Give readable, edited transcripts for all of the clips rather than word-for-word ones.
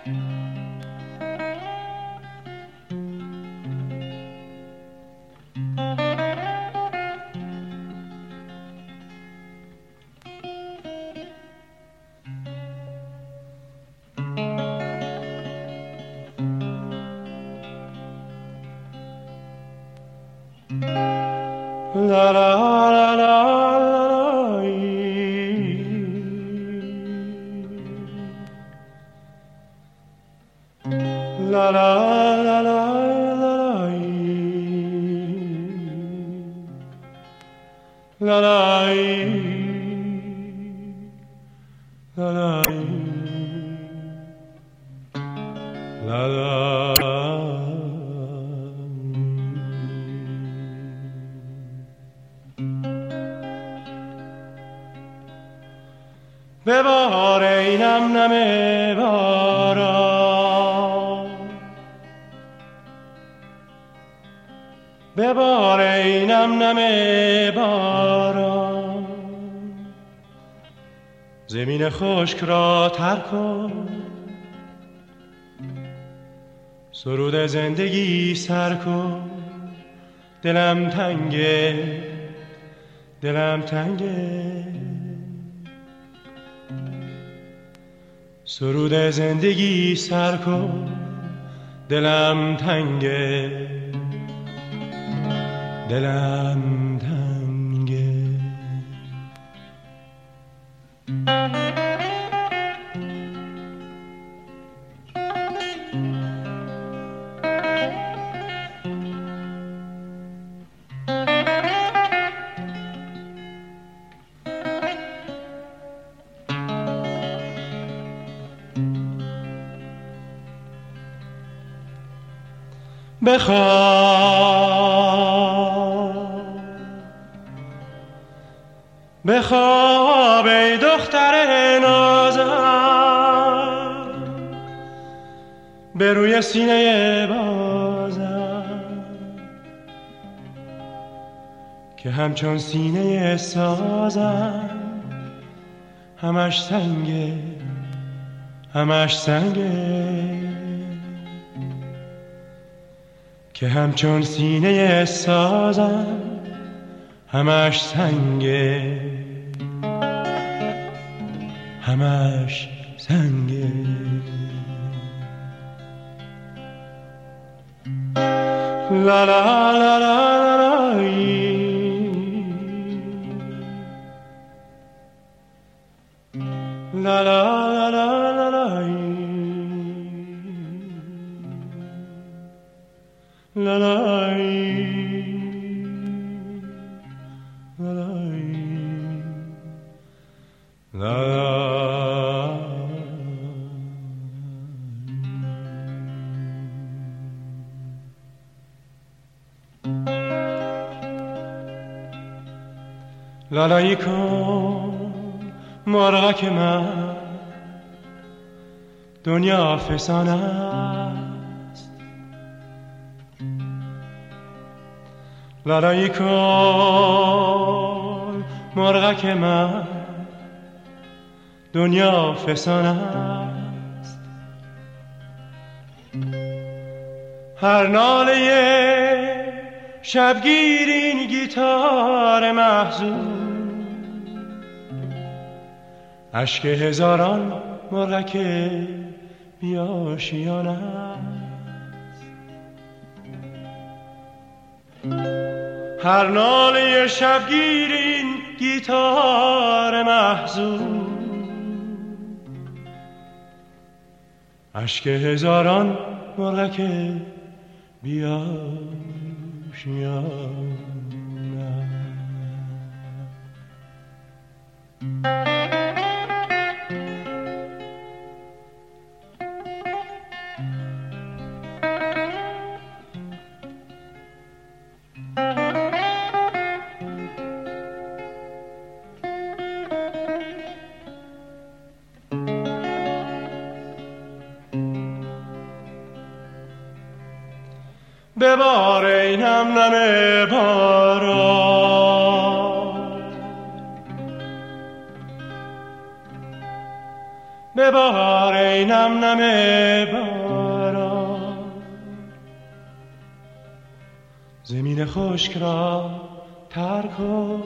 La la la la la la la la la la la la ببار ای نم نم باران ببار ای نم نم باران زمین خشک را تر کن سرود زندگی سر کن دلم تنگه دلم تنگه سرود زندگی سر کن دلم تنگه دلم تنگه بخواب ای دختر نازم به روی سینه بازم که همچون سینه سازم همش سنگه همش سنگه که همچون سینه سازم همش سنگه همش سنگه لا لا لا لا لا لا لا لا لا لالایی کن مرغک من دنیا فسانه است لالایی کن مرغک من دنیا فسانه است هر ناله شبگیر این گیتار محزون اشک هزاران مرغک بیاشیانه است هر ناله شبگیر این گیتار محزون اشک هزاران مرغک بیاشیانه ببار ای نم نم باران ببار ای نم نم باران، زمین خشک را تر کن،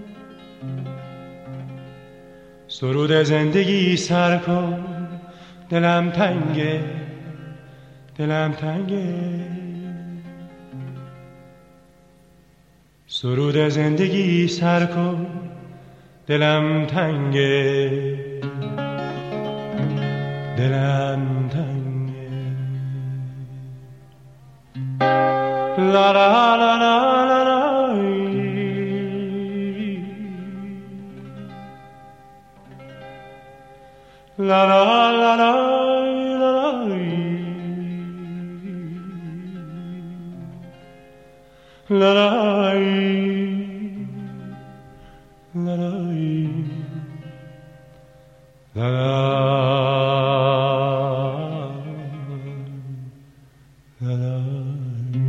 سرود زندگی سر کن. دلم تنگه، دلم تنگه، سرود زندگی سر کن. دلم تنگه، دلم تنگه. لا لا لا لا لا لا، لا لا لا لا لا لا لا لا لا